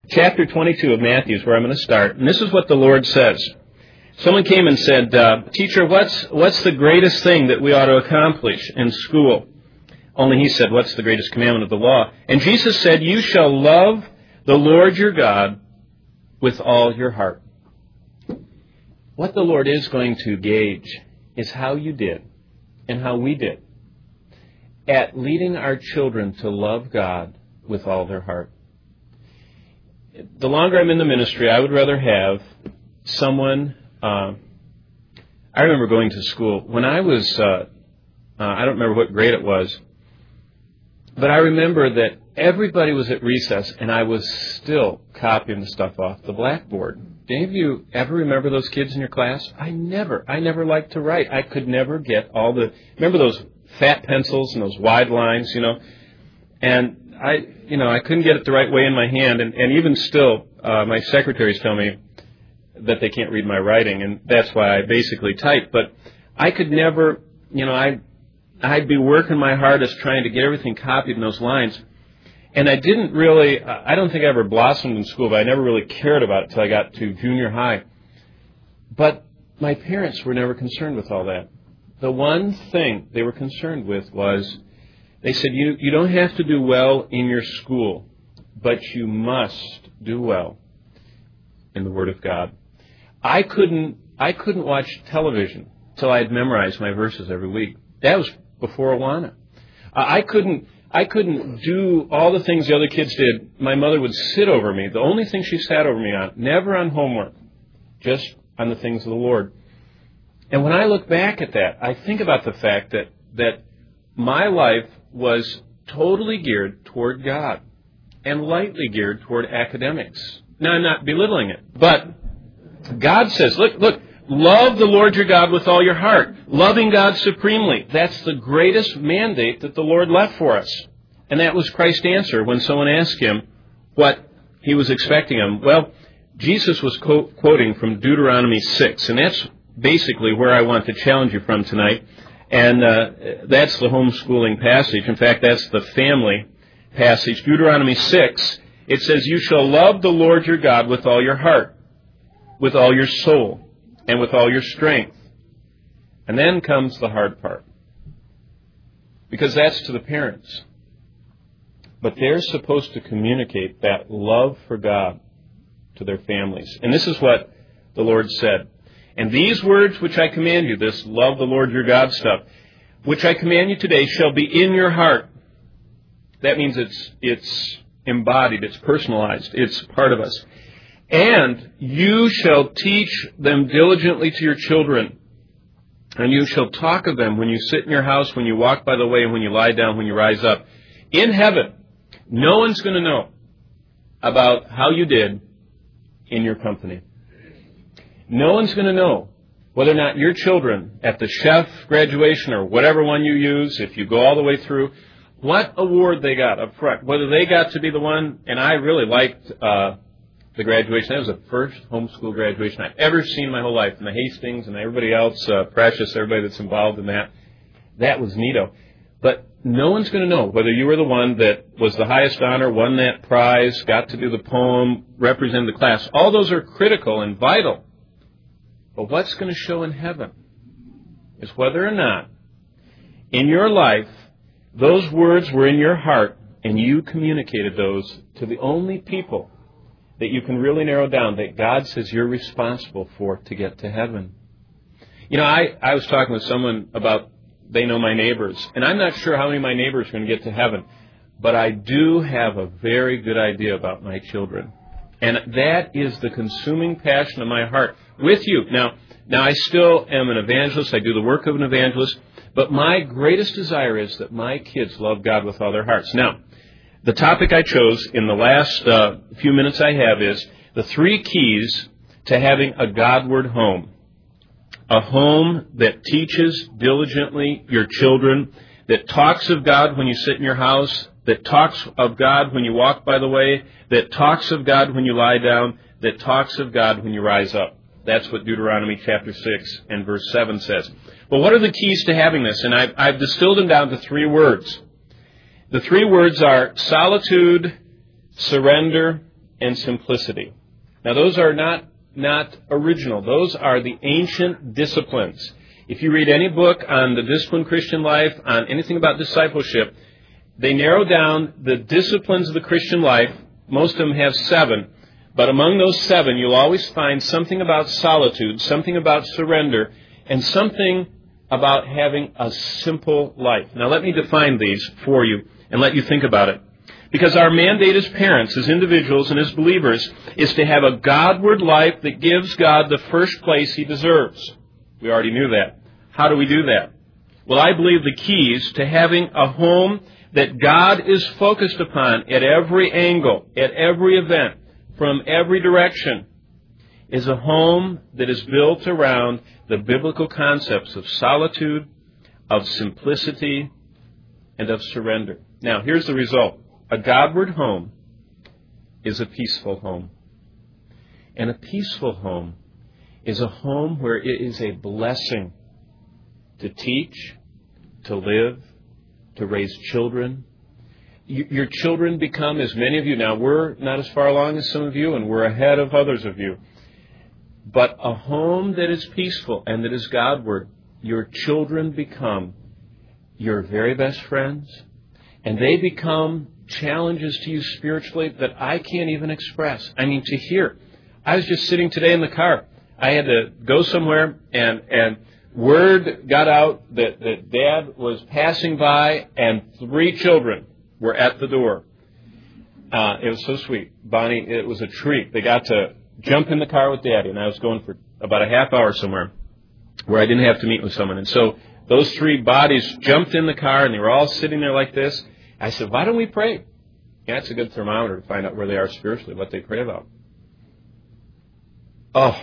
Chapter 22 of Matthew is where I'm going to start. And this is what the Lord says. Someone came and said, Teacher, what's the greatest thing that we ought to accomplish in school? Only he said, what's the greatest commandment of the law? And Jesus said, you shall love the Lord your God with all your heart. What the Lord is going to gauge is how you did and how we did at leading our children to love God with all their heart. The longer I'm in the ministry, I would rather have someone... I remember going to school. When I was... I don't remember what grade it was, but I remember that everybody was at recess, and I was still copying the stuff off the blackboard. Do any of you ever remember those kids in your class? I never liked to write. I could never get all the... Remember those fat pencils and those wide lines, And I couldn't get it the right way in my hand, and even still, my secretaries tell me that they can't read my writing, and that's why I basically type. But I could never, I'd be working my hardest trying to get everything copied in those lines, and I didn't really, I don't think I ever blossomed in school, but I never really cared about it until I got to junior high. But my parents were never concerned with all that. The one thing they were concerned with was, they said, you don't have to do well in your school, but you must do well in the Word of God. I couldn't watch television till I had memorized my verses every week. That was before Awana. I couldn't do all the things the other kids did. My mother would sit over me. The only thing she sat over me on, never on homework, just on the things of the Lord. And when I look back at that, I think about the fact that my life was totally geared toward God and lightly geared toward academics. Now, I'm not belittling it, but God says, look, love the Lord your God with all your heart, loving God supremely. That's the greatest mandate that the Lord left for us. And that was Christ's answer when someone asked him what he was expecting him. Well, Jesus was quoting from Deuteronomy 6, and that's basically where I want to challenge you from tonight. And that's the homeschooling passage. In fact, that's the family passage. Deuteronomy 6, it says, you shall love the Lord your God with all your heart, with all your soul, and with all your strength. And then comes the hard part, because that's to the parents. But they're supposed to communicate that love for God to their families. And this is what the Lord said. And these words which I command you, this love the Lord your God stuff, which I command you today, shall be in your heart. That means it's embodied, it's personalized, it's part of us. And you shall teach them diligently to your children. And you shall talk of them when you sit in your house, when you walk by the way, and when you lie down, when you rise up. In heaven, no one's going to know about how you did in your company. No one's going to know whether or not your children at the chef graduation or whatever one you use, if you go all the way through, what award they got up front, whether they got to be the one. And I really liked the graduation. That was the first homeschool graduation I've ever seen in my whole life. And the Hastings and everybody else, Precious, everybody that's involved in that. That was neato. But no one's going to know whether you were the one that was the highest honor, won that prize, got to do the poem, represent the class. All those are critical and vital. But what's going to show in heaven is whether or not in your life those words were in your heart and you communicated those to the only people that you can really narrow down that God says you're responsible for to get to heaven. I was talking with someone about, they know my neighbors, and I'm not sure how many of my neighbors are going to get to heaven, but I do have a very good idea about my children. And that is the consuming passion of my heart with you. Now I still am an evangelist. I do the work of an evangelist. But my greatest desire is that my kids love God with all their hearts. Now, the topic I chose in the last few minutes I have is the 3 keys to having a Godward home. A home that teaches diligently your children, that talks of God when you sit in your house, that talks of God when you walk by the way, that talks of God when you lie down, that talks of God when you rise up. That's what Deuteronomy chapter 6 and verse 7 says. Well, what are the keys to having this? And I've distilled them down to 3 words. The 3 words are solitude, surrender, and simplicity. Now, those are not original. Those are the ancient disciplines. If you read any book on the disciplined Christian life, on anything about discipleship, they narrow down the disciplines of the Christian life. Most of them have 7. But among those 7, you'll always find something about solitude, something about surrender, and something about having a simple life. Now, let me define these for you and let you think about it. Because our mandate as parents, as individuals, and as believers is to have a Godward life that gives God the first place He deserves. We already knew that. How do we do that? Well, I believe the keys to having a home that God is focused upon at every angle, at every event, from every direction, is a home that is built around the biblical concepts of solitude, of simplicity, and of surrender. Now, here's the result. A Godward home is a peaceful home. And a peaceful home is a home where it is a blessing to teach, to live, to raise children. Your children become, as many of you, now we're not as far along as some of you, and we're ahead of others of you, but a home that is peaceful and that is Godward, your children become your very best friends, and they become challenges to you spiritually that I can't even express. I mean, to hear. I was just sitting today in the car. I had to go somewhere, and word got out that Dad was passing by, and 3 children were at the door. It was so sweet. Bonnie, it was a treat. They got to jump in the car with Daddy, and I was going for about a half hour somewhere where I didn't have to meet with someone. And so those 3 bodies jumped in the car, and they were all sitting there like this. I said, why don't we pray? Yeah, it's a good thermometer to find out where they are spiritually, what they pray about. Oh,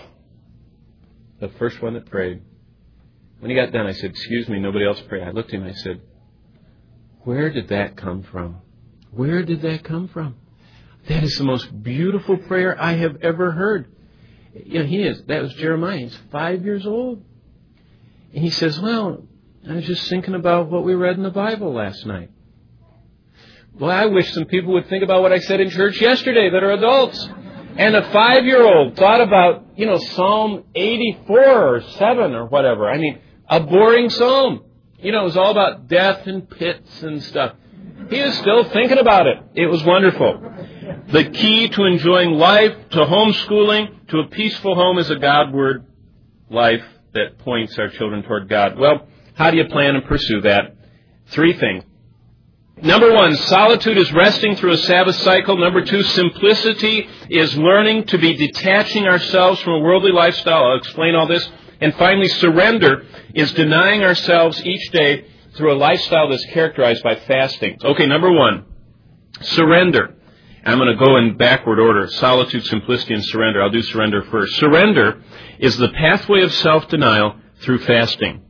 the first one that prayed. When he got done, I said, excuse me, nobody else prayed. I looked at him and I said, where did that come from? Where did that come from? That is the most beautiful prayer I have ever heard. You know, that was Jeremiah. He's 5 years old. And he says, well, I was just thinking about what we read in the Bible last night. Well, I wish some people would think about what I said in church yesterday that are adults. And a 5-year-old thought about, Psalm 84 or 7 or whatever. I mean, a boring psalm. It was all about death and pits and stuff. He was still thinking about it. It was wonderful. The key to enjoying life, to homeschooling, to a peaceful home is a Godward life that points our children toward God. Well, how do you plan to pursue that? 3 things. Number 1, solitude is resting through a Sabbath cycle. Number 2, simplicity is learning to be detaching ourselves from a worldly lifestyle. I'll explain all this. And finally, surrender is denying ourselves each day through a lifestyle that's characterized by fasting. Okay, number 1, surrender. I'm going to go in backward order. Solitude, simplicity, and surrender. I'll do surrender first. Surrender is the pathway of self-denial through fasting.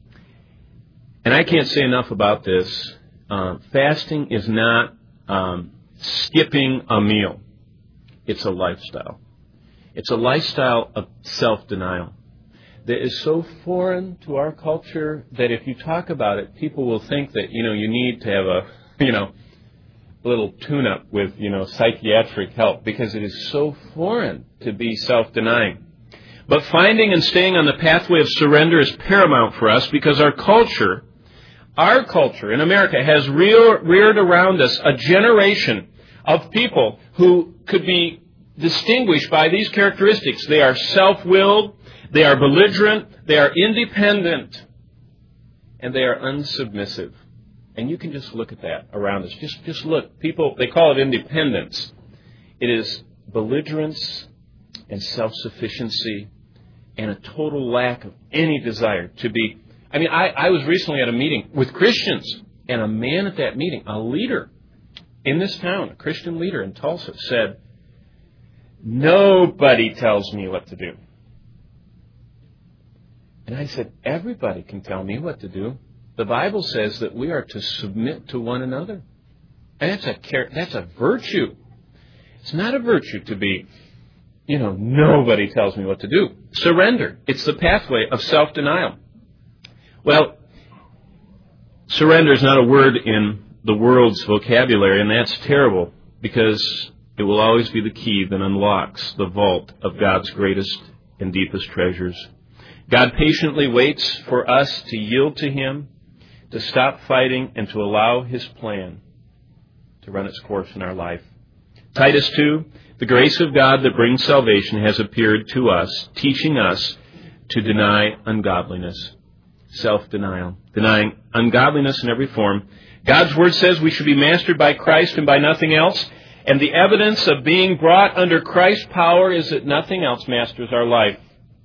And I can't say enough about this. Fasting is not skipping a meal. It's a lifestyle. It's a lifestyle of self-denial that is so foreign to our culture that if you talk about it, people will think that, you need to have a little tune-up with, psychiatric help because it is so foreign to be self-denying. But finding and staying on the pathway of surrender is paramount for us because our culture in America has reared around us a generation of people who could be distinguished by these characteristics. They are self-willed, they are belligerent, they are independent, and they are unsubmissive. And you can just look at that around us. Just look. People, they call it independence. It is belligerence and self-sufficiency and a total lack of any desire to be. I was recently at a meeting with Christians, and a man at that meeting, a leader in this town, a Christian leader in Tulsa, said, nobody tells me what to do. And I said, everybody can tell me what to do. The Bible says that we are to submit to one another. And that's a virtue. It's not a virtue to be, nobody tells me what to do. Surrender. It's the pathway of self-denial. Well, surrender is not a word in the world's vocabulary, and that's terrible because It will always be the key that unlocks the vault of God's greatest and deepest treasures. God patiently waits for us to yield to Him, to stop fighting, and to allow His plan to run its course in our life. Titus 2, the grace of God that brings salvation has appeared to us, teaching us to deny ungodliness. Self-denial. Denying ungodliness in every form. God's Word says we should be mastered by Christ and by nothing else. And the evidence of being brought under Christ's power is that nothing else masters our life.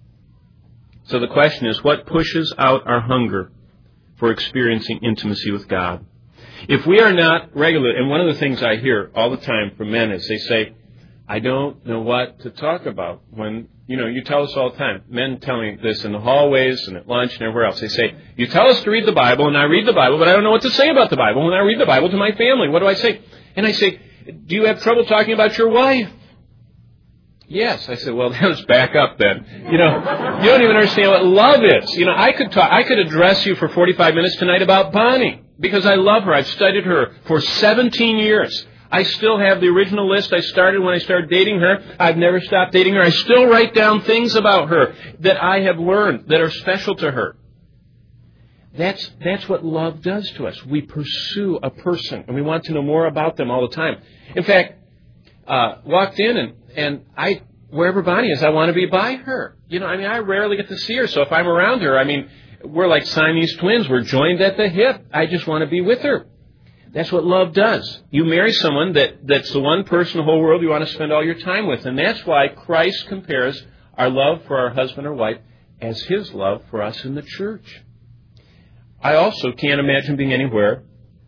So the question is, what pushes out our hunger for experiencing intimacy with God? If we are not regular, and one of the things I hear all the time from men is they say, I don't know what to talk about. When, you tell us all the time, men tell me this in the hallways and at lunch and everywhere else. They say, you tell us to read the Bible, and I read the Bible, but I don't know what to say about the Bible. When I read the Bible to my family, what do I say? And I say, do you have trouble talking about your wife? Yes. I said, well, let's back up then. You don't even understand what love is. I could address you for 45 minutes tonight about Bonnie because I love her. I've studied her for 17 years. I still have the original list I started when I started dating her. I've never stopped dating her. I still write down things about her that I have learned that are special to her. That's what love does to us. We pursue a person, and we want to know more about them all the time. In fact, walked in, and wherever Bonnie is, I want to be by her. I rarely get to see her, so if I'm around her, we're like Siamese twins. We're joined at the hip. I just want to be with her. That's what love does. You marry someone that's the one person in the whole world you want to spend all your time with, and that's why Christ compares our love for our husband or wife as His love for us in the church. I also can't imagine being anywhere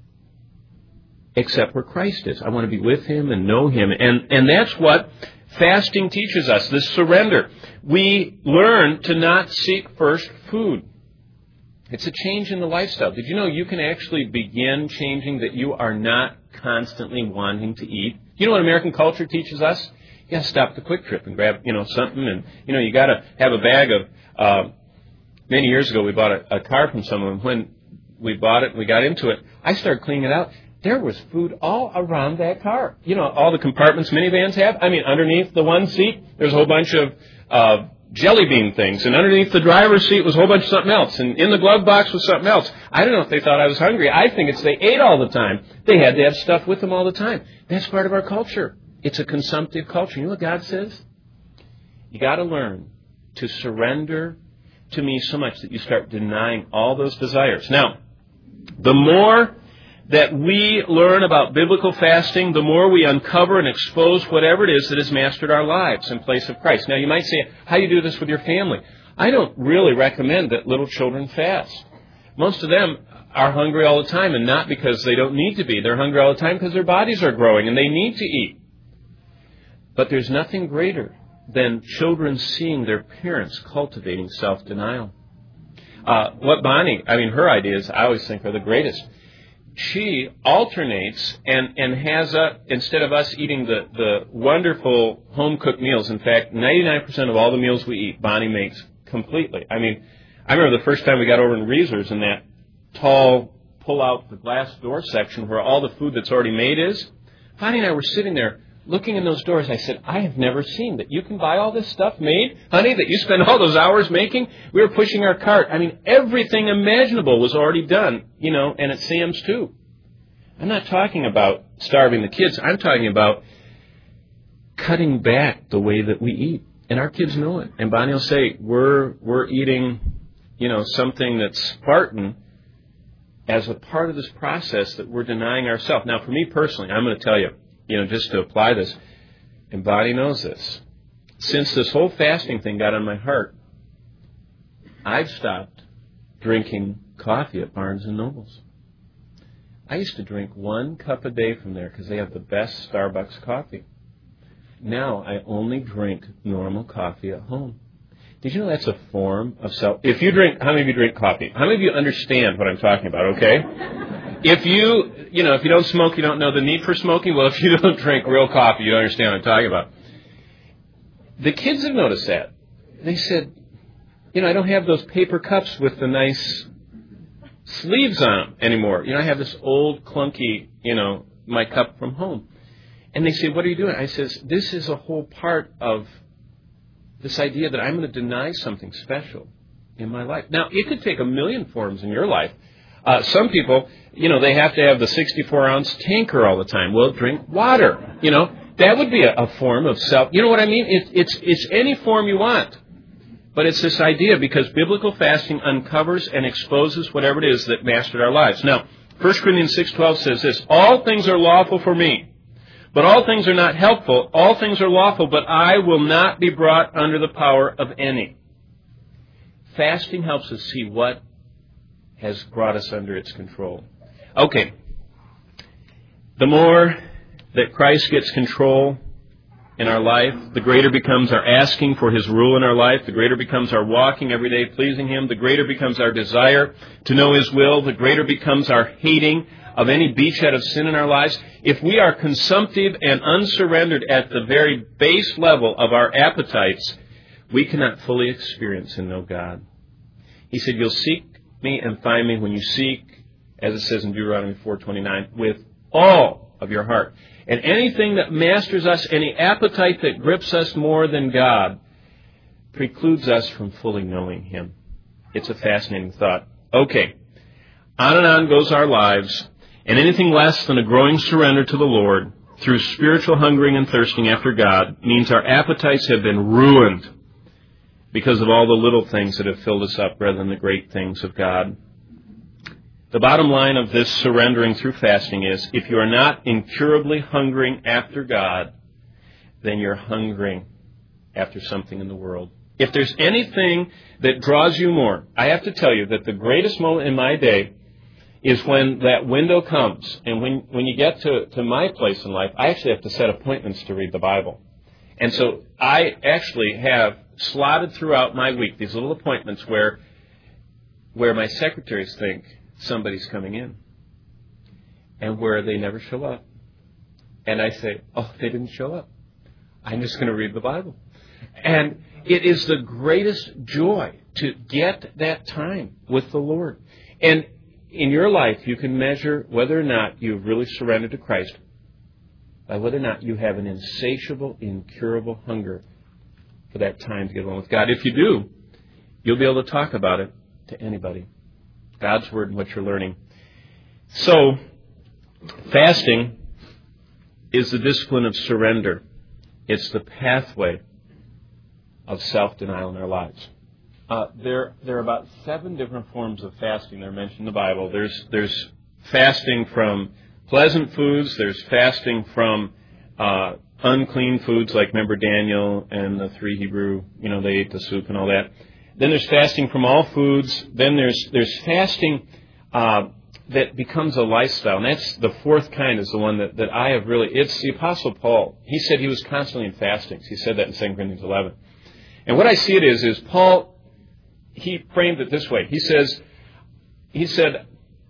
except where Christ is. I want to be with Him and know Him. And that's what fasting teaches us, this surrender. We learn to not seek first food. It's a change in the lifestyle. Did you know you can actually begin changing that you are not constantly wanting to eat? You know what American culture teaches us? You got to stop at the Quick Trip and grab, something. And, you got to have a bag of... Many years ago, we bought a car from someone. When we bought it and we got into it, I started cleaning it out. There was food all around that car. All the compartments minivans have. Underneath the one seat, there's a whole bunch of jelly bean things. And underneath the driver's seat was a whole bunch of something else. And in the glove box was something else. I don't know if they thought I was hungry. I think it's they ate all the time. They had to have stuff with them all the time. That's part of our culture. It's a consumptive culture. You know what God says? You got to learn to surrender to me so much that you start denying all those desires. Now, the more that we learn about biblical fasting, the more we uncover and expose whatever it is that has mastered our lives in place of Christ. Now, you might say, how do you do this with your family? I don't really recommend that little children fast. Most of them are hungry all the time, and not because they don't need to be. They're hungry all the time because their bodies are growing and they need to eat. But there's nothing greater than children seeing their parents cultivating self-denial. What Bonnie, her ideas, I always think are the greatest. She alternates and has, instead of us eating the wonderful home-cooked meals, in fact, 99% of all the meals we eat, Bonnie makes completely. I remember the first time we got over in Reeser's in that tall, pull-out the glass door section where all the food that's already made is. Bonnie and I were sitting there looking in those doors. I said, I have never seen that you can buy all this stuff made, honey, that you spend all those hours making. We were pushing our cart. Everything imaginable was already done, and at Sam's too. I'm not talking about starving the kids. I'm talking about cutting back the way that we eat. And our kids know it. And Bonnie will say, we're eating, something that's Spartan as a part of this process that we're denying ourselves. Now, for me personally, I'm going to tell you, just to apply this, and Bonnie knows this, since this whole fasting thing got on my heart, I've stopped drinking coffee at Barnes & Noble's. I used to drink 1 cup a day from there because they have the best Starbucks coffee. Now I only drink normal coffee at home. Did you know that's a form of self? How many of you drink coffee? How many of you understand what I'm talking about, okay? If you don't smoke, you don't know the need for smoking. Well, if you don't drink real coffee, you don't understand what I'm talking about. The kids have noticed that. They said, I don't have those paper cups with the nice sleeves on them anymore. I have this old clunky, my cup from home. And they say, what are you doing? I says, this is a whole part of this idea that I'm going to deny something special in my life. Now, it could take a million forms in your life. Some people, they have to have the 64-ounce tanker all the time. Well, drink water. That would be a form of self. You know what I mean? It's any form you want. But it's this idea, because biblical fasting uncovers and exposes whatever it is that mastered our lives. Now, 1 Corinthians 6:12 says this, all things are lawful for me, but all things are not helpful. All things are lawful, but I will not be brought under the power of any. Fasting helps us see what has brought us under its control. Okay. The more that Christ gets control in our life, the greater becomes our asking for His rule in our life, the greater becomes our walking every day pleasing Him, the greater becomes our desire to know His will, the greater becomes our hating of any beachhead of sin in our lives. If we are consumptive and unsurrendered at the very base level of our appetites, we cannot fully experience and know God. He said, you'll seek me and find me when you seek, as it says in Deuteronomy 4:29, with all of your heart. And anything that masters us, any appetite that grips us more than God, precludes us from fully knowing Him. It's a fascinating thought. Okay, on and on goes our lives, and anything less than a growing surrender to the Lord through spiritual hungering and thirsting after God means our appetites have been ruined because of all the little things that have filled us up rather than the great things of God. The bottom line of this surrendering through fasting is, if you are not incurably hungering after God, then you're hungering after something in the world. If there's anything that draws you more, I have to tell you that the greatest moment in my day is when that window comes. And when you get to my place in life, I actually have to set appointments to read the Bible. And so I actually have slotted throughout my week these little appointments where my secretaries think somebody's coming in, and where they never show up. And I say, oh, they didn't show up. I'm just going to read the Bible. And it is the greatest joy to get that time with the Lord. And in your life, you can measure whether or not you've really surrendered to Christ by whether or not you have an insatiable, incurable hunger for that time to get along with God. If you do, you'll be able to talk about it to anybody. God's Word and what you're learning. So, fasting is the discipline of surrender. It's the pathway of self-denial in our lives. There are about 7 different forms of fasting that are mentioned in the Bible. There's fasting from pleasant foods. There's fasting from unclean foods, like remember Daniel and the 3 Hebrew, they ate the soup and all that. Then there's fasting from all foods. Then there's fasting that becomes a lifestyle. And that's the 4th kind, is the one that I have really... It's the Apostle Paul. He said he was constantly in fastings. He said that in 2 Corinthians 11. And what I see it is Paul, he framed it this way. He said,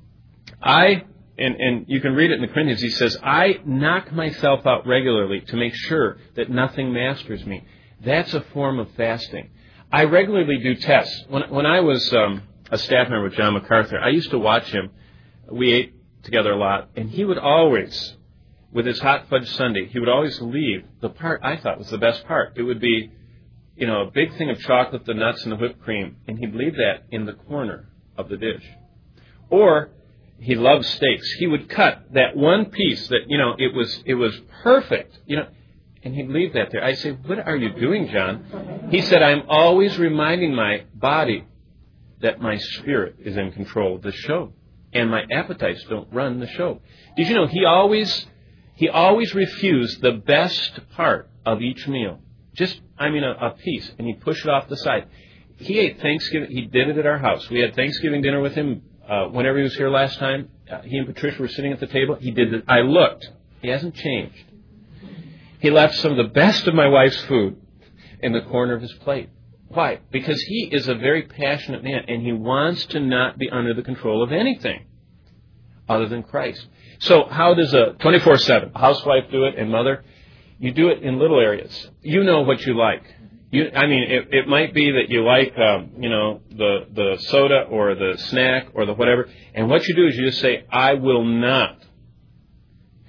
and you can read it in the Corinthians, he says, I knock myself out regularly to make sure that nothing masters me. That's a form of fasting. I regularly do tests. When I was a staff member with John MacArthur, I used to watch him. We ate together a lot, and he would always, with his hot fudge sundae, he would always leave the part I thought was the best part. It would be, a big thing of chocolate, the nuts, and the whipped cream, and he'd leave that in the corner of the dish. Or he loved steaks. He would cut that one piece that, it was perfect, and he'd leave that there. I say, what are you doing, John? He said, I'm always reminding my body that my spirit is in control of the show, and my appetites don't run the show. Did you know he always refused the best part of each meal? A piece, and he'd push it off the side. He ate Thanksgiving. He did it at our house. We had Thanksgiving dinner with him whenever he was here last time. He and Patricia were sitting at the table. He did it. I looked. He hasn't changed. He left some of the best of my wife's food in the corner of his plate. Why? Because he is a very passionate man, and he wants to not be under the control of anything other than Christ. So how does a 24/7 housewife do it, and mother? You do it in little areas. You know what you like. It might be that you like, the soda or the snack or the whatever. And what you do is you just say, I will not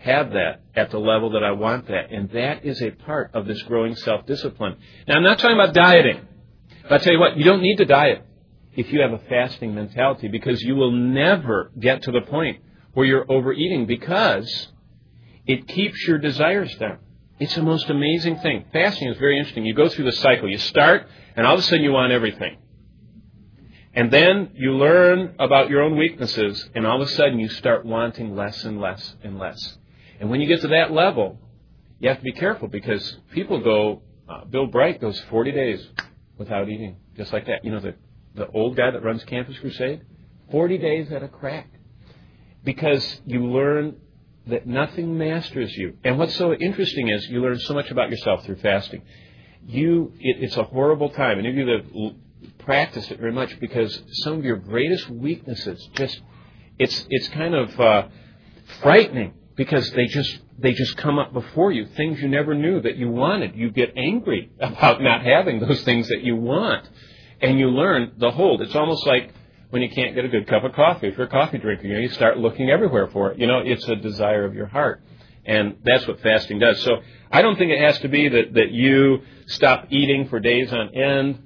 have that at the level that I want that. And that is a part of this growing self-discipline. Now, I'm not talking about dieting. But I'll tell you what, you don't need to diet if you have a fasting mentality, because you will never get to the point where you're overeating, because it keeps your desires down. It's the most amazing thing. Fasting is very interesting. You go through the cycle. You start, and all of a sudden you want everything. And then you learn about your own weaknesses, and all of a sudden you start wanting less and less and less. And when you get to that level, you have to be careful, because people go, Bill Bright goes 40 days without eating, just like that. You know, the old guy that runs Campus Crusade, 40 days at a crack. Because you learn that nothing masters you. And what's so interesting is you learn so much about yourself through fasting. It's a horrible time. And if you have practiced it very much, because some of your greatest weaknesses it's kind of frightening, because they just come up before you, things you never knew that you wanted. You get angry about not having those things that you want. And you learn the hold. It's almost like when you can't get a good cup of coffee. If you're a coffee drinker, you start looking everywhere for it. It's a desire of your heart. And that's what fasting does. So I don't think it has to be that you stop eating for days on end.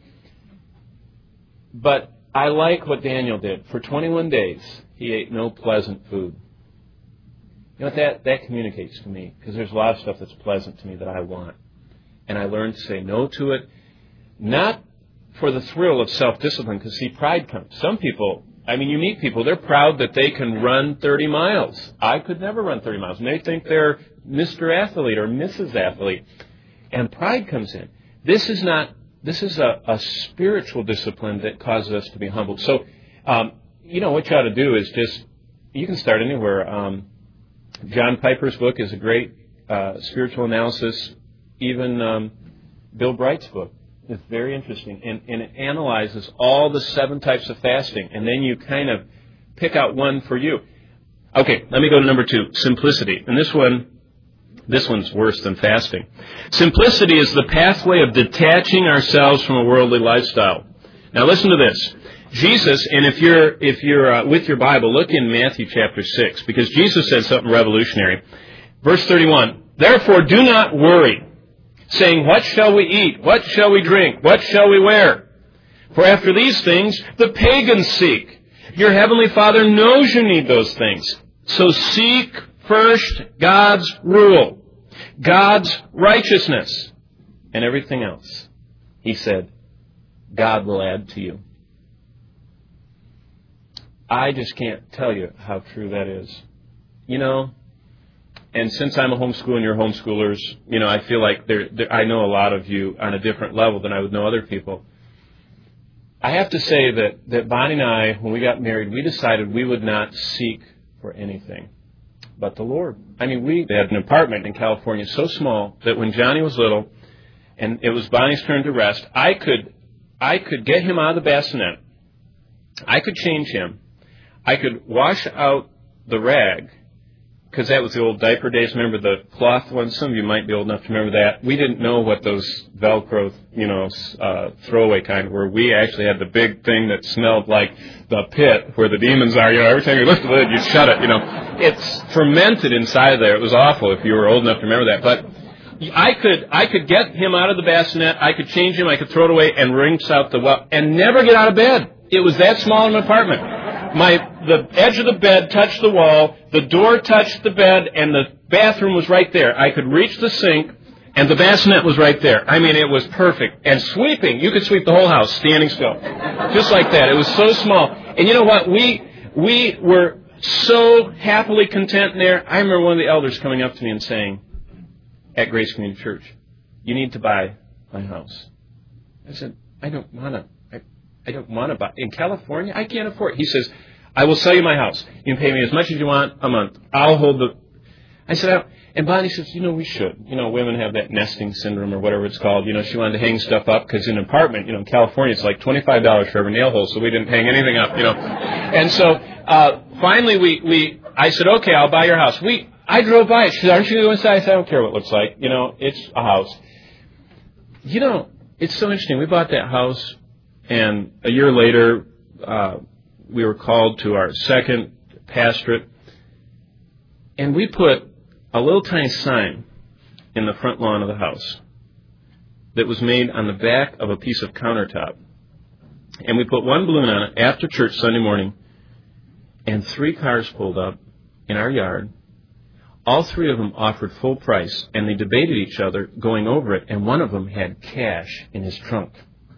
But I like what Daniel did. For 21 days, he ate no pleasant food. You know what that communicates to me? Because there's a lot of stuff that's pleasant to me that I want. And I learned to say no to it. Not for the thrill of self-discipline, because, see, pride comes. Some people, you meet people, they're proud that they can run 30 miles. I could never run 30 miles. And they think they're Mr. Athlete or Mrs. Athlete. And pride comes in. This is a spiritual discipline that causes us to be humbled. So, what you ought to do is you can start anywhere. John Piper's book is a great spiritual analysis. Even Bill Bright's book. It's very interesting, and it analyzes all the 7 types of fasting, and then you kind of pick out one for you. Okay, let me go to number 2, simplicity. And this one's worse than fasting. Simplicity is the pathway of detaching ourselves from a worldly lifestyle. Now listen to this. Jesus, and if you're with your Bible, look in Matthew chapter 6, because Jesus said something revolutionary. Verse 31, therefore do not worry, saying, what shall we eat? What shall we drink? What shall we wear? For after these things the pagans seek. Your heavenly Father knows you need those things. So seek first God's rule, God's righteousness, and everything else, he said, God will add to you. I just can't tell you how true that is. And since I'm a homeschooler and you're homeschoolers, I feel like I know a lot of you on a different level than I would know other people. I have to say that Bonnie and I, when we got married, we decided we would not seek for anything but the Lord. We had an apartment in California so small that when Johnny was little and it was Bonnie's turn to rest, I could get him out of the bassinet. I could change him. I could wash out the rag, because that was the old diaper days. Remember the cloth ones? Some of you might be old enough to remember that. We didn't know what those Velcro, throwaway kind were. We actually had the big thing that smelled like the pit where the demons are. Every time you lift the lid, you shut it. It's fermented inside of there. It was awful if you were old enough to remember that. But I could get him out of the bassinet. I could change him. I could throw it away and rinse out the well and never get out of bed. It was that small an apartment. The edge of the bed touched the wall, the door touched the bed, and the bathroom was right there. I could reach the sink, and the bassinet was right there. It was perfect. And sweeping, you could sweep the whole house standing still. Just like that. It was so small. And you know what? We were so happily content in there. I remember one of the elders coming up to me and saying, at Grace Community Church, you need to buy my house. I said, I don't want to buy. In California, I can't afford it. He says, I will sell you my house. You can pay me as much as you want a month. I'll hold the... I said, and Bonnie says, we should. Women have that nesting syndrome or whatever it's called. She wanted to hang stuff up because in an apartment, in California, it's like $25 for every nail hole, so we didn't hang anything up, And so, finally, I said, okay, I'll buy your house. I drove by it. She said, aren't you going to go inside? I said, I don't care what it looks like. It's a house. It's so interesting. We bought that house, and a year later, we were called to our second pastorate, and we put a little tiny sign in the front lawn of the house that was made on the back of a piece of countertop. And we put one balloon on it after church Sunday morning, and 3 cars pulled up in our yard. All 3 of them offered full price, and they debated each other going over it, and one of them had cash in his trunk.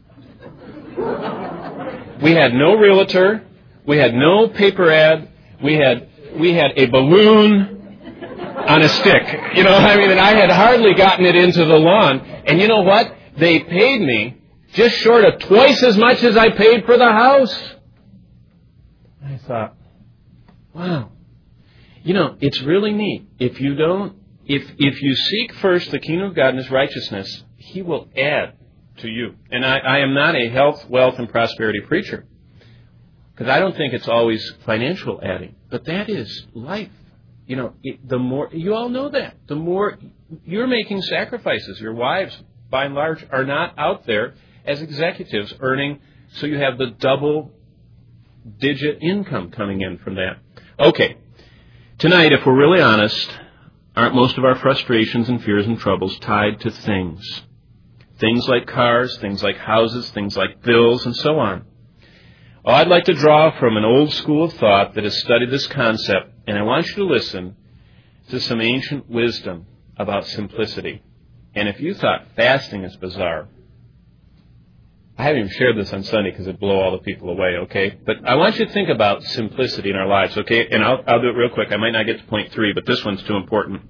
We had no realtor. We had no paper ad. We had a balloon on a stick. And I had hardly gotten it into the lawn. And you know what? They paid me just short of twice as much as I paid for the house. I thought, wow. It's really neat. If you seek first the kingdom of God and His righteousness, He will add to you. And I am not a health, wealth, and prosperity preacher, because I don't think it's always financial adding. But that is life. The more, you all know that, the more you're making sacrifices. Your wives, by and large, are not out there as executives earning, so you have the double-digit income coming in from that. Okay. Tonight, if we're really honest, aren't most of our frustrations and fears and troubles tied to things? Things like cars, things like houses, things like bills, and so on. Oh, I'd like to draw from an old school of thought that has studied this concept, and I want you to listen to some ancient wisdom about simplicity. And if you thought fasting is bizarre, I haven't even shared this on Sunday because it'd blow all the people away, okay? But I want you to think about simplicity in our lives, okay? And I'll do it real quick. I might not get to point 3, but this one's too important.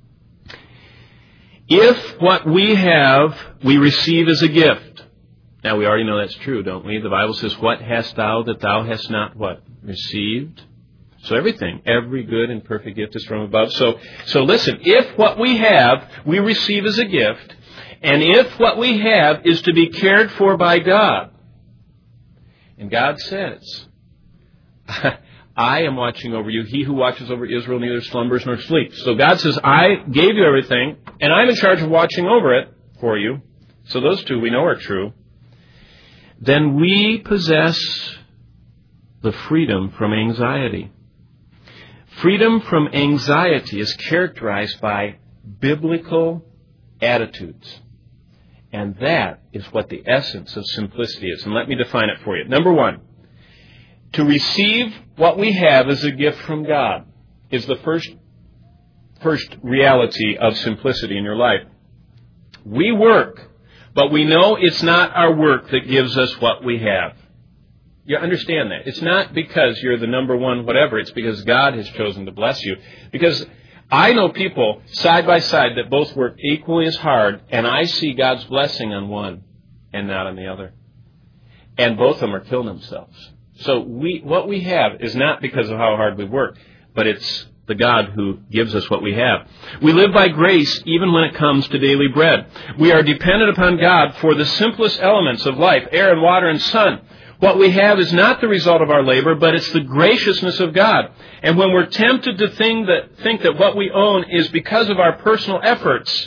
If what we have, we receive as a gift. Now, we already know that's true, don't we? The Bible says, what hast thou that thou hast not what? Received? So everything, every good and perfect gift is from above. So listen, if what we have, we receive as a gift, and if what we have is to be cared for by God, and God says, I am watching over you. He who watches over Israel neither slumbers nor sleeps. So God says, I gave you everything, and I'm in charge of watching over it for you. So those two we know are true. Then we possess the freedom from anxiety. Freedom from anxiety is characterized by biblical attitudes. And that is what the essence of simplicity is. And let me define it for you. Number 1, to receive what we have as a gift from God is the first reality of simplicity in your life. We work, but we know it's not our work that gives us what we have. You understand that? It's not because you're the number one whatever. It's because God has chosen to bless you. Because I know people side by side that both work equally as hard, and I see God's blessing on one and not on the other. And both of them are killing themselves. So what we have is not because of how hard we work, but it's the God who gives us what we have. We live by grace even when it comes to daily bread. We are dependent upon God for the simplest elements of life, air and water and sun. What we have is not the result of our labor, but it's the graciousness of God. And when we're tempted to think that what we own is because of our personal efforts,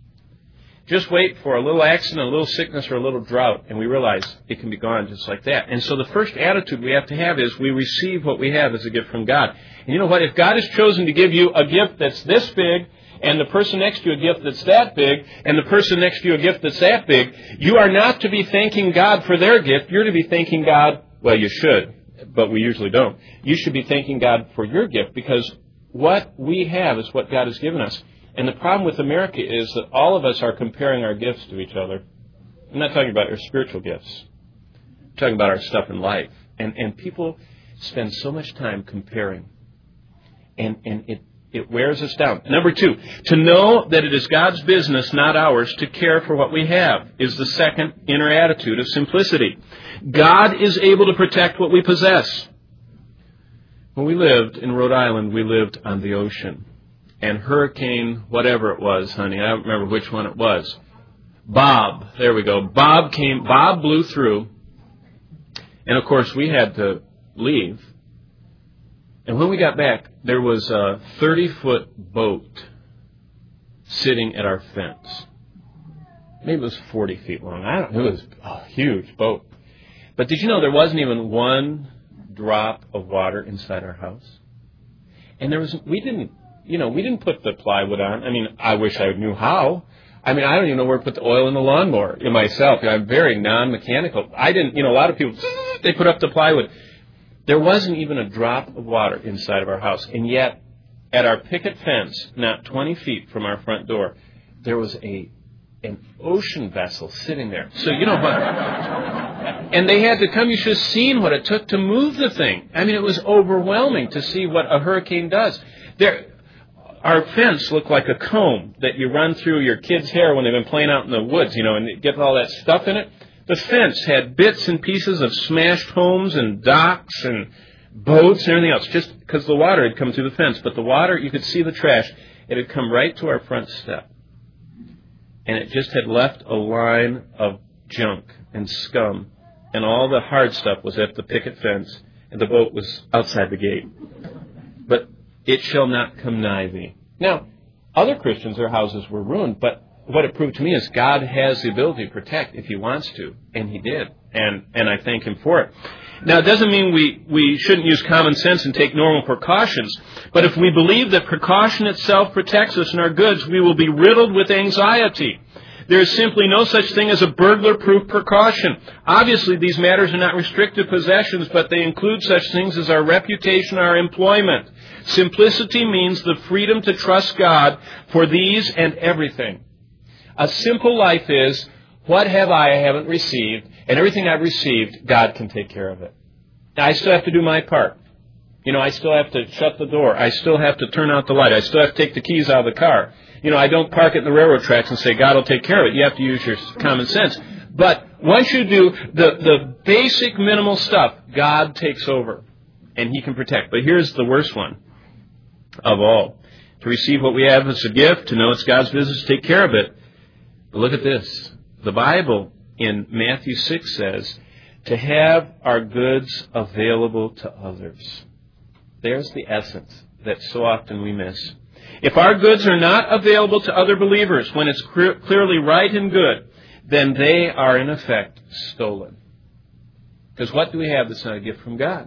just wait for a little accident, a little sickness, or a little drought, and we realize it can be gone just like that. And so the first attitude we have to have is we receive what we have as a gift from God. And you know what? If God has chosen to give you a gift that's this big, and the person next to you a gift that's that big, and the person next to you a gift that's that big, you are not to be thanking God for their gift. You're to be thanking God, well, you should, but we usually don't. You should be thanking God for your gift, because what we have is what God has given us. And the problem with America is that all of us are comparing our gifts to each other. I'm not talking about our spiritual gifts. I'm talking about our stuff in life. And people spend so much time comparing. And it wears us down. Number 2, to know that it is God's business, not ours, to care for what we have is the second inner attitude of simplicity. God is able to protect what we possess. When we lived in Rhode Island, we lived on the ocean. And hurricane, whatever it was, honey, I don't remember which one it was. Bob, there we go. Bob blew through. And of course, we had to leave. And when we got back, there was a 30-foot boat sitting at our fence. Maybe it was 40 feet long. It was a huge boat. But did you know there wasn't even one drop of water inside our house? And we didn't we didn't put the plywood on. I mean, I wish I knew how. I mean, I don't even know where to put the oil in the lawnmower myself. I'm very non-mechanical. I didn't, a lot of people, they put up the plywood. There wasn't even a drop of water inside of our house. And yet, at our picket fence, not 20 feet from our front door, there was an ocean vessel sitting there. So, and they had to come. You should have seen what it took to move the thing. I mean, it was overwhelming to see what a hurricane does. Our fence looked like a comb that you run through your kids' hair when they've been playing out in the woods, and it gets all that stuff in it. The fence had bits and pieces of smashed homes and docks and boats and everything else, just because the water had come through the fence. But the water, you could see the trash. It had come right to our front step. And it just had left a line of junk and scum. And all the hard stuff was at the picket fence, and the boat was outside the gate. But it shall not come nigh thee. Now, other Christians, their houses were ruined, but what it proved to me is God has the ability to protect if He wants to, and He did, and I thank Him for it. Now, it doesn't mean we shouldn't use common sense and take normal precautions, but if we believe that precaution itself protects us and our goods, we will be riddled with anxiety. There is simply no such thing as a burglar-proof precaution. Obviously, these matters are not restricted possessions, but they include such things as our reputation, our employment. Simplicity means the freedom to trust God for these and everything. A simple life is, what have I haven't received, and everything I've received, God can take care of it. Now, I still have to do my part. I still have to shut the door. I still have to turn out the light. I still have to take the keys out of the car. I don't park it in the railroad tracks and say, God will take care of it. You have to use your common sense. But once you do the basic minimal stuff, God takes over, and He can protect. But here's the worst one of all. To receive what we have as a gift, to know it's God's business to take care of it. But look at this. The Bible in Matthew 6 says, to have our goods available to others. There's the essence that so often we miss. If our goods are not available to other believers when it's clearly right and good, then they are in effect stolen. Because what do we have that's not a gift from God?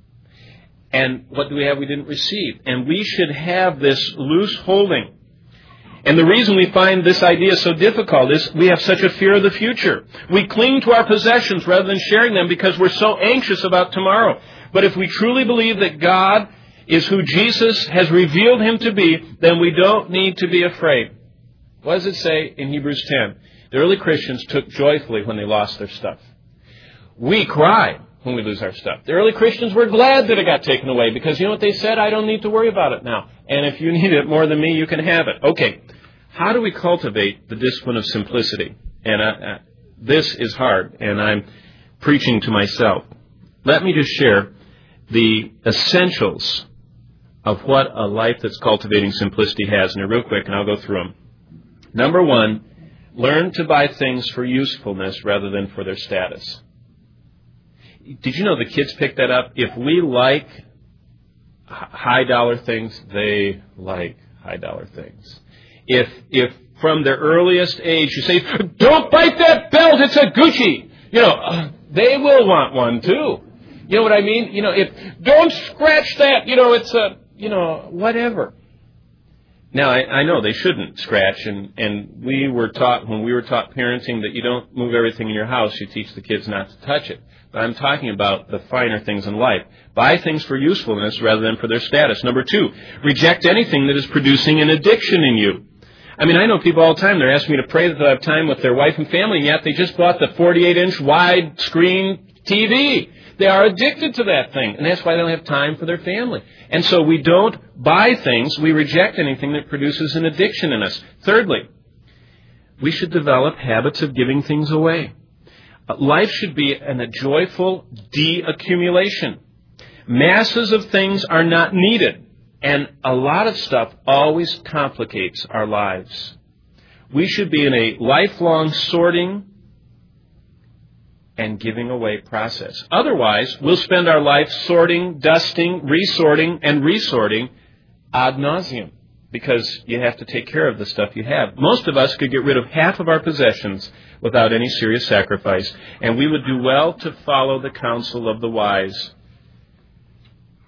And what do we have we didn't receive? And we should have this loose holding. And the reason we find this idea so difficult is we have such a fear of the future. We cling to our possessions rather than sharing them because we're so anxious about tomorrow. But if we truly believe that God is who Jesus has revealed Him to be, then we don't need to be afraid. What does it say in Hebrews 10? The early Christians took joyfully when they lost their stuff. We cry when we lose our stuff. The early Christians were glad that it got taken away because you know what they said? I don't need to worry about it now. And if you need it more than me, you can have it. Okay, how do we cultivate the discipline of simplicity? And this is hard, and I'm preaching to myself. Let me just share the essentials of what a life that's cultivating simplicity has. And they're real quick, and I'll go through them. Number one, learn to buy things for usefulness rather than for their status. Did you know the kids pick that up? If we like high-dollar things, they like high-dollar things. If from their earliest age you say, don't bite that belt, it's a Gucci, they will want one too. You know what I mean? If don't scratch that, it's a, whatever. Now, I know they shouldn't scratch, and we were taught, when we were taught parenting, that you don't move everything in your house, you teach the kids not to touch it. But I'm talking about the finer things in life. Buy things for usefulness rather than for their status. Number two, reject anything that is producing an addiction in you. I mean, I know people all the time, they're asking me to pray that they'll have time with their wife and family, and yet they just bought the 48-inch wide-screen TV. They are addicted to that thing, and that's why they don't have time for their family. And so we don't buy things, we reject anything that produces an addiction in us. Thirdly, we should develop habits of giving things away. Life should be a joyful de-accumulation. Masses of things are not needed, and a lot of stuff always complicates our lives. We should be in a lifelong sorting and giving away process. Otherwise, we'll spend our life sorting, dusting, resorting, and resorting ad nauseum, because you have to take care of the stuff you have. Most of us could get rid of half of our possessions without any serious sacrifice, and we would do well to follow the counsel of the wise.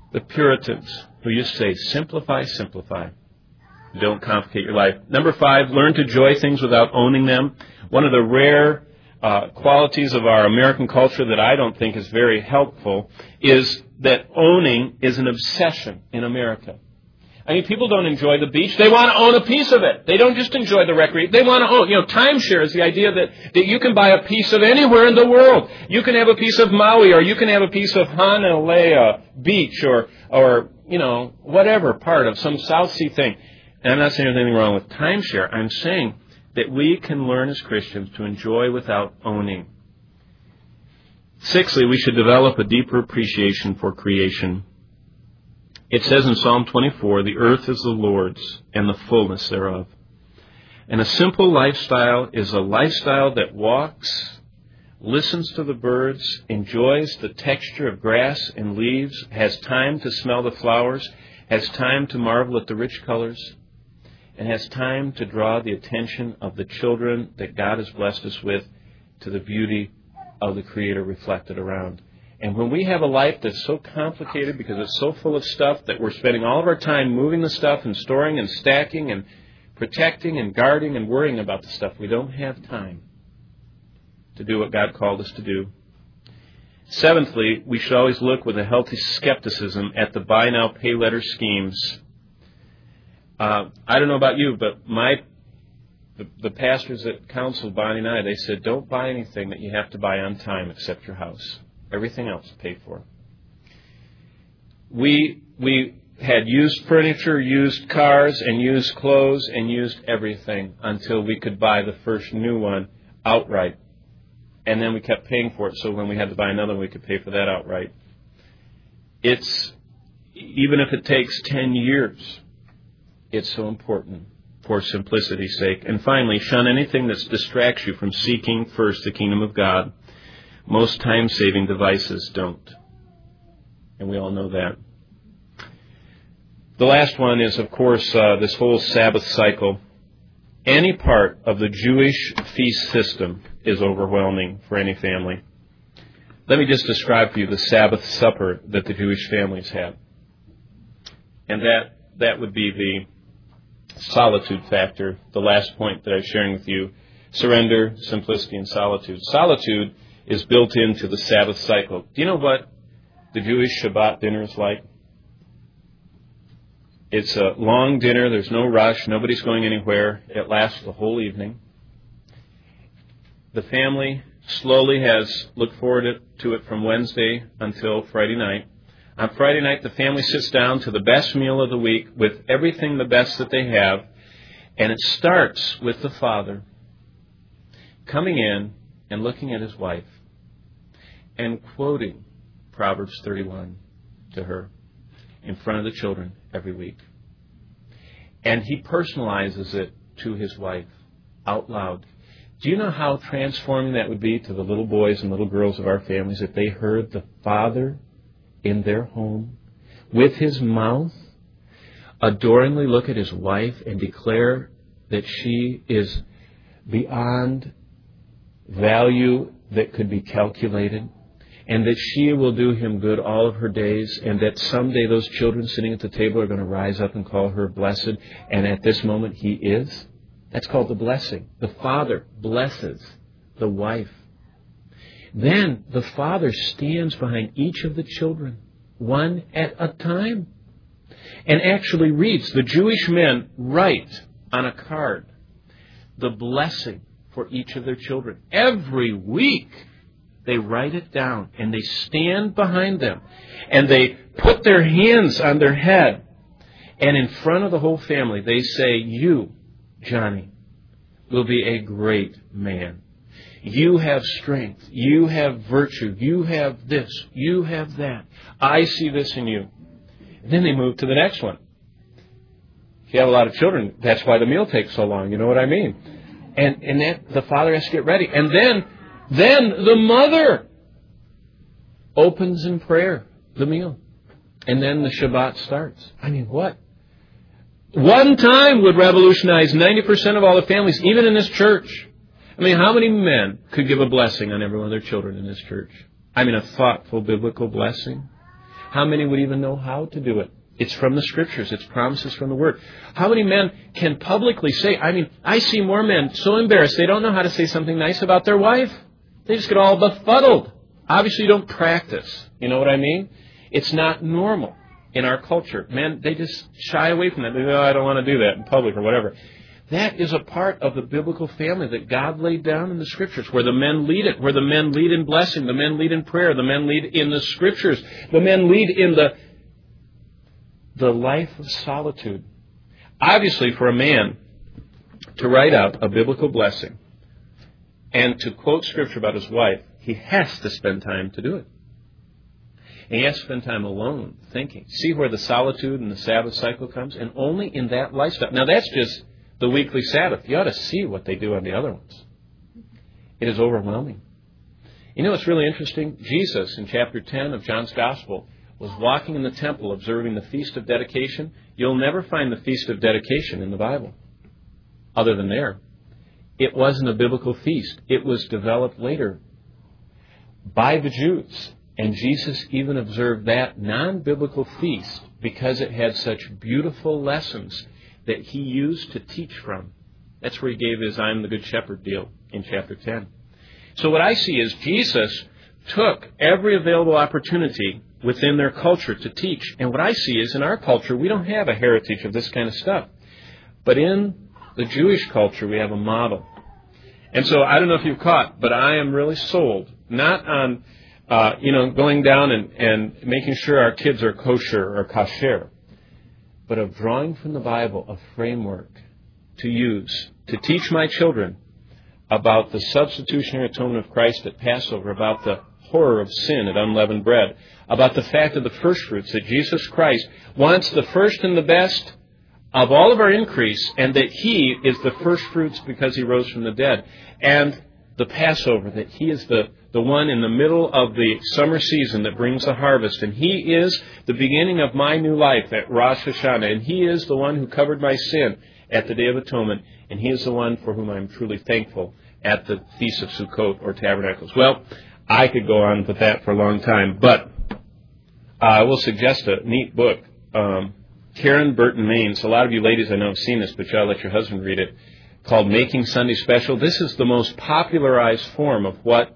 The Puritans, who used to say, simplify, simplify. Don't complicate your life. Number 5, learn to enjoy things without owning them. One of the rare qualities of our American culture that I don't think is very helpful is that owning is an obsession in America. I mean, people don't enjoy the beach. They want to own a piece of it. They don't just enjoy the recreation. They want to own. Timeshare is the idea that you can buy a piece of anywhere in the world. You can have a piece of Maui, or you can have a piece of Honolulu Beach, or whatever part of some South Sea thing. And I'm not saying there's anything wrong with timeshare. I'm saying that we can learn as Christians to enjoy without owning. 6thly, we should develop a deeper appreciation for creation. It says in Psalm 24, the earth is the Lord's and the fullness thereof. And a simple lifestyle is a lifestyle that walks, listens to the birds, enjoys the texture of grass and leaves, has time to smell the flowers, has time to marvel at the rich colors, and has time to draw the attention of the children that God has blessed us with to the beauty of the Creator reflected around. And when we have a life that's so complicated because it's so full of stuff that we're spending all of our time moving the stuff and storing and stacking and protecting and guarding and worrying about the stuff, we don't have time to do what God called us to do. 7thly, we should always look with a healthy skepticism at the buy now, pay later schemes. I don't know about you, but the pastors that counseled Bonnie and I, they said, don't buy anything that you have to buy on time except your house. Everything else paid for. We had used furniture, used cars, and used clothes, and used everything until we could buy the first new one outright. And then we kept paying for it, so when we had to buy another one, we could pay for that outright. It's, even if it takes 10 years, it's so important for simplicity's sake. And finally, shun anything that distracts you from seeking first the kingdom of God. Most time-saving devices don't. And we all know that. The last one is, of course, this whole Sabbath cycle. Any part of the Jewish feast system is overwhelming for any family. Let me just describe for you the Sabbath supper that the Jewish families had. And that would be the solitude factor, the last point that I was sharing with you. Surrender, simplicity, and solitude. Solitude is built into the Sabbath cycle. Do you know what the Jewish Shabbat dinner is like? It's a long dinner. There's no rush. Nobody's going anywhere. It lasts the whole evening. The family slowly has looked forward to it from Wednesday until Friday night. On Friday night, the family sits down to the best meal of the week with everything the best that they have. And it starts with the father coming in and looking at his wife and quoting Proverbs 31 to her in front of the children every week. And he personalizes it to his wife out loud. Do you know how transforming that would be to the little boys and little girls of our families if they heard the father in their home with his mouth adoringly look at his wife and declare that she is beyond value that could be calculated, and that she will do him good all of her days, and that someday those children sitting at the table are going to rise up and call her blessed, and at this moment he is? That's called the blessing. The father blesses the wife. Then the father stands behind each of the children, one at a time, and actually reads. The Jewish men write on a card the blessing for each of their children. Every week they write it down, and they stand behind them, and they put their hands on their head, and in front of the whole family they say, you, Johnny, will be a great man. You have strength. You have virtue. You have this. You have that. I see this in you. Then they move to the next one. If you have a lot of children, that's why the meal takes so long. You know what I mean? And then the father has to get ready. And then the mother opens in prayer the meal. And then the Shabbat starts. I mean, what? One time would revolutionize 90% of all the families, even in this church. I mean, how many men could give a blessing on every one of their children in this church? I mean, a thoughtful biblical blessing. How many would even know how to do it? It's from the Scriptures. It's promises from the Word. How many men can publicly say, I see more men so embarrassed they don't know how to say something nice about their wife. They just get all befuddled. Obviously, you don't practice. You know what I mean? It's not normal in our culture. Men, they just shy away from that. They go, I don't want to do that in public or whatever. That is a part of the biblical family that God laid down in the Scriptures, where the men lead it, where the men lead in blessing, the men lead in prayer, the men lead in the Scriptures, the men lead in the life of solitude. Obviously, for a man to write out a biblical blessing and to quote Scripture about his wife, he has to spend time to do it. And he has to spend time alone, thinking. See where the solitude and the Sabbath cycle comes? And only in that lifestyle. Now, that's just the weekly Sabbath. You ought to see what they do on the other ones. It is overwhelming. You know what's really interesting? Jesus, in chapter 10 of John's Gospel, was walking in the temple observing the Feast of Dedication. You'll never find the Feast of Dedication in the Bible, other than there. It wasn't a biblical feast. It was developed later by the Jews. And Jesus even observed that non-biblical feast because it had such beautiful lessons that he used to teach from. That's where he gave his I'm the Good Shepherd deal in chapter 10. So what I see is Jesus took every available opportunity within their culture to teach. And what I see is in our culture, we don't have a heritage of this kind of stuff. But in the Jewish culture, we have a model. And so I don't know if you've caught, but I am really sold, not on going down and making sure our kids are kosher or kasher, but of drawing from the Bible a framework to use to teach my children about the substitutionary atonement of Christ at Passover, about the horror of sin at unleavened bread, about the fact of the first fruits, that Jesus Christ wants the first and the best of all of our increase, and that he is the first fruits because he rose from the dead. And the Passover, that he is the one in the middle of the summer season that brings the harvest. And he is the beginning of my new life at Rosh Hashanah. And he is the one who covered my sin at the Day of Atonement. And he is the one for whom I'm truly thankful at the Feast of Sukkot or Tabernacles. Well, I could go on with that for a long time, but I will suggest a neat book. Karen Burton Maines, a lot of you ladies I know have seen this, but you ought to let your husband read it, called Making Sunday Special. This is the most popularized form of what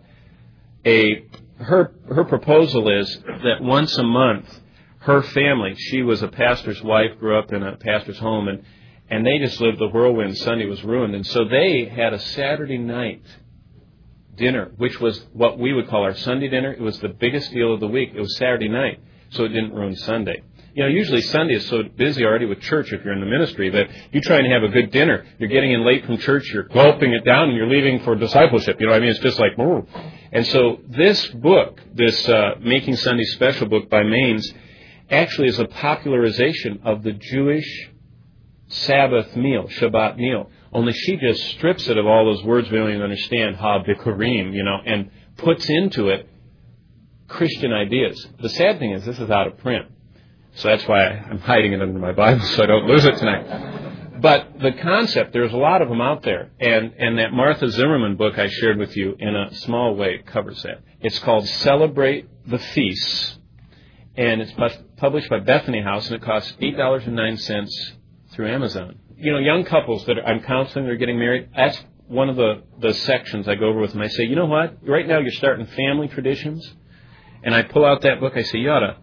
her proposal is, that once a month, her family, she was a pastor's wife, grew up in a pastor's home, and they just lived the whirlwind. Sunday was ruined. And so they had a Saturday night dinner, which was what we would call our Sunday dinner. It was the biggest deal of the week. It was Saturday night, so it didn't ruin Sunday. You know, usually Sunday is so busy already with church if you're in the ministry that you're trying to have a good dinner. You're getting in late from church, you're gulping it down, and you're leaving for discipleship. You know what I mean? It's just like, oh. And so this book, this Making Sunday Special book by Maines, actually is a popularization of the Jewish Sabbath meal, Shabbat meal. Only she just strips it of all those words we don't even understand, ha-bikurim, and puts into it Christian ideas. The sad thing is this is out of print. So that's why I'm hiding it under my Bible so I don't lose it tonight. But the concept, there's a lot of them out there. And that Martha Zimmerman book I shared with you in a small way covers that. It's called Celebrate the Feasts. And it's published by Bethany House, and it costs $8.09 through Amazon. Young couples that I'm counseling, they're getting married, that's one of the sections I go over with them. I say, you know what? Right now you're starting family traditions. And I pull out that book. I say, you ought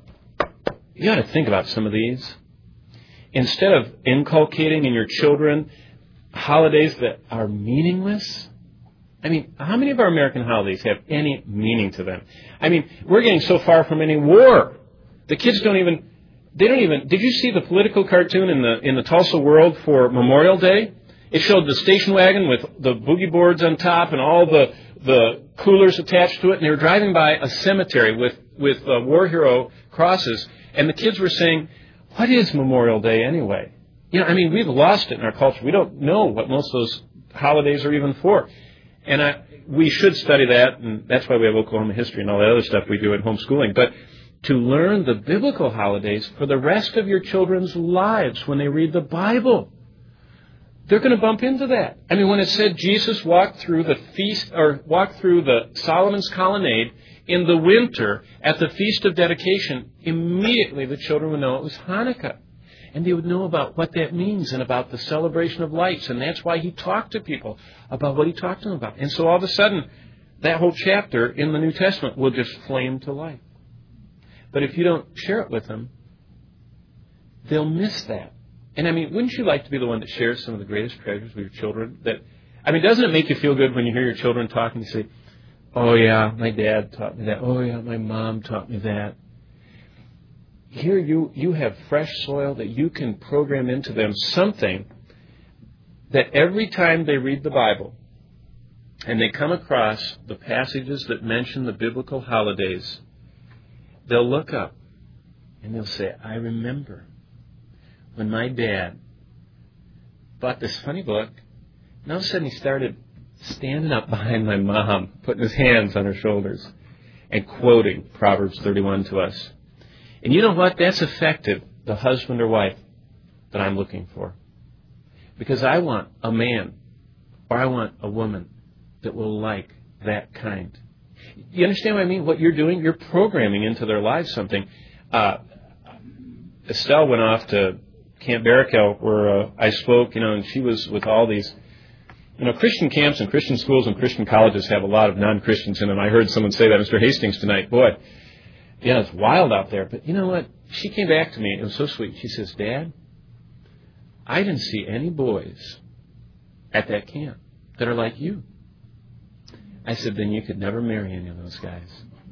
to think about some of these. Instead of inculcating in your children holidays that are meaningless. I mean, how many of our American holidays have any meaning to them? I mean, we're getting so far from any war. The kids don't even, did you see the political cartoon in the Tulsa World for Memorial Day? It showed the station wagon with the boogie boards on top and all the coolers attached to it, and they were driving by a cemetery with war hero crosses. And the kids were saying, what is Memorial Day anyway? We've lost it in our culture. We don't know what most of those holidays are even for. And we should study that, and that's why we have Oklahoma history and all the other stuff we do in homeschooling. But to learn the biblical holidays for the rest of your children's lives when they read the Bible. they're going to bump into that. I mean, when it said Jesus walked through the feast, or walked through the Solomon's colonnade in the winter at the Feast of Dedication, immediately the children would know it was Hanukkah. And they would know about what that means and about the celebration of lights. And that's why he talked to people about what he talked to them about. And so all of a sudden, that whole chapter in the New Testament will just flame to life. But if you don't share it with them, they'll miss that. And I mean, wouldn't you like to be the one that shares some of the greatest treasures with your children? Doesn't it make you feel good when you hear your children talk and you say, oh yeah, my dad taught me that. Oh yeah, my mom taught me that. Here you have fresh soil that you can program into them something that every time they read the Bible and they come across the passages that mention the biblical holidays, they'll look up and they'll say, I remember when my dad bought this funny book, and all of a sudden he started standing up behind my mom, putting his hands on her shoulders, and quoting Proverbs 31 to us. And you know what? That's affected the husband or wife that I'm looking for. Because I want a man, or I want a woman that will like that kind. You understand what I mean? What you're doing? You're programming into their lives something. Estelle went off to Camp Barakel where I spoke, and she was with all these, Christian camps and Christian schools and Christian colleges have a lot of non-Christians in them. I heard someone say that, Mr. Hastings, tonight. Boy, yeah, it's wild out there. But you know what? She came back to me. It was so sweet. She says, Dad, I didn't see any boys at that camp that are like you. I said, then you could never marry any of those guys.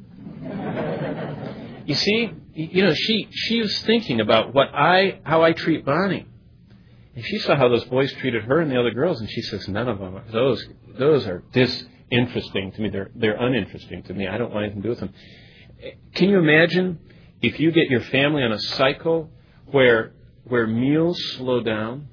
You see, she was thinking about how I treat Bonnie. And she saw how those boys treated her and the other girls, and she says, none of them, those are disinteresting to me. They're uninteresting to me. I don't want anything to do with them. Can you imagine if you get your family on a cycle where meals slow down,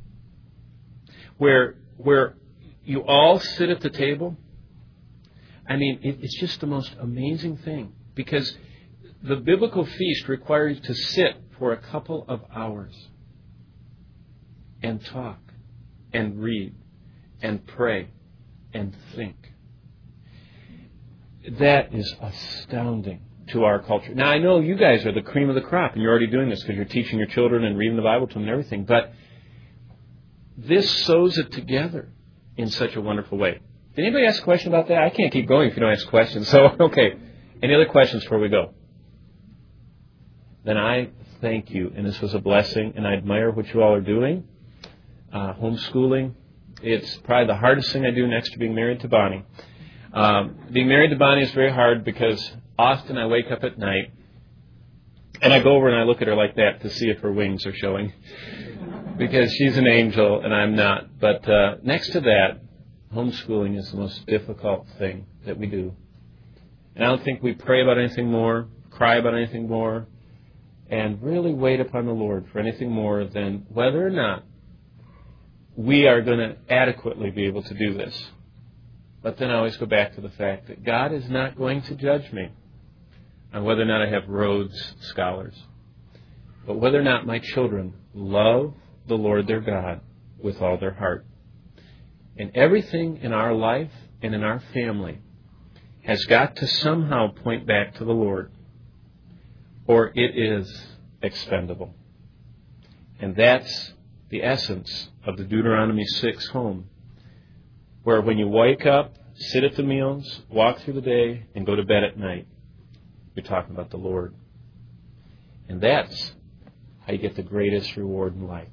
where you all sit at the table? I mean, it's just the most amazing thing, because the biblical feast requires you to sit for a couple of hours and talk and read and pray and think. That is astounding to our culture. Now, I know you guys are the cream of the crop, and you're already doing this because you're teaching your children and reading the Bible to them and everything, but this sews it together in such a wonderful way. Did anybody ask a question about that? I can't keep going if you don't ask questions. So, okay. Any other questions before we go? Then I thank you, and this was a blessing, and I admire what you all are doing. Homeschooling, it's probably the hardest thing I do next to being married to Bonnie. Being married to Bonnie is very hard because often I wake up at night and I go over and I look at her like that to see if her wings are showing, because she's an angel and I'm not. But next to that, homeschooling is the most difficult thing that we do. And I don't think we pray about anything more, cry about anything more, and really wait upon the Lord for anything more than whether or not we are going to adequately be able to do this. But then I always go back to the fact that God is not going to judge me on whether or not I have Rhodes Scholars, but whether or not my children love the Lord their God with all their heart. And everything in our life and in our family has got to somehow point back to the Lord, or it is expendable. And that's the essence of the Deuteronomy 6 home, where when you wake up, sit at the meals, walk through the day, and go to bed at night, you're talking about the Lord. And that's how you get the greatest reward in life,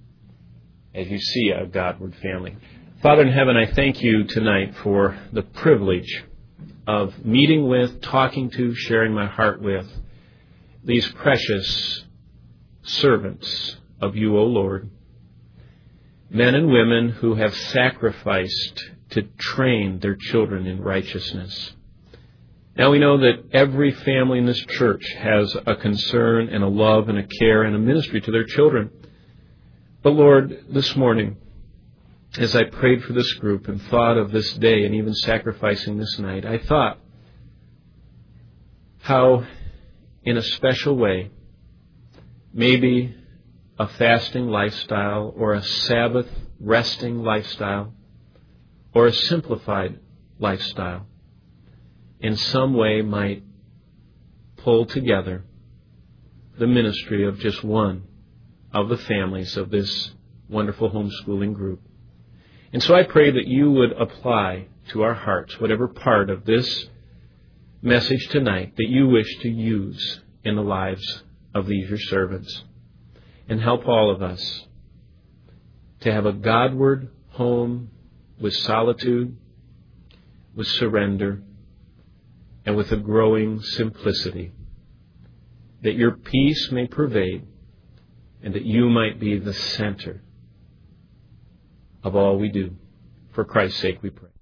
as you see a Godward family. Father in heaven, I thank you tonight for the privilege of meeting with, talking to, sharing my heart with these precious servants of you, O Lord, men and women who have sacrificed to train their children in righteousness. Now we know that every family in this church has a concern and a love and a care and a ministry to their children. But Lord, this morning, as I prayed for this group and thought of this day and even sacrificing this night, I thought how, in a special way, maybe a fasting lifestyle or a Sabbath resting lifestyle or a simplified lifestyle in some way might pull together the ministry of just one of the families of this wonderful homeschooling group. And so I pray that you would apply to our hearts whatever part of this message tonight that you wish to use in the lives of these your servants, and help all of us to have a Godward home with solitude, with surrender, and with a growing simplicity, that your peace may pervade and that you might be the center of all we do. For Christ's sake we pray.